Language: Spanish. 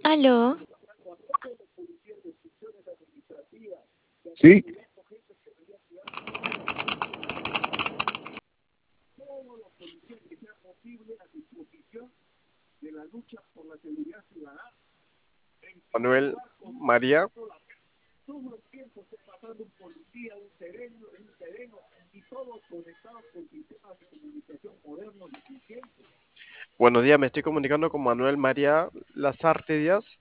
Aló, Sí, Manuel María, buenos días, me estoy comunicando con Manuel María Lazarte Díaz.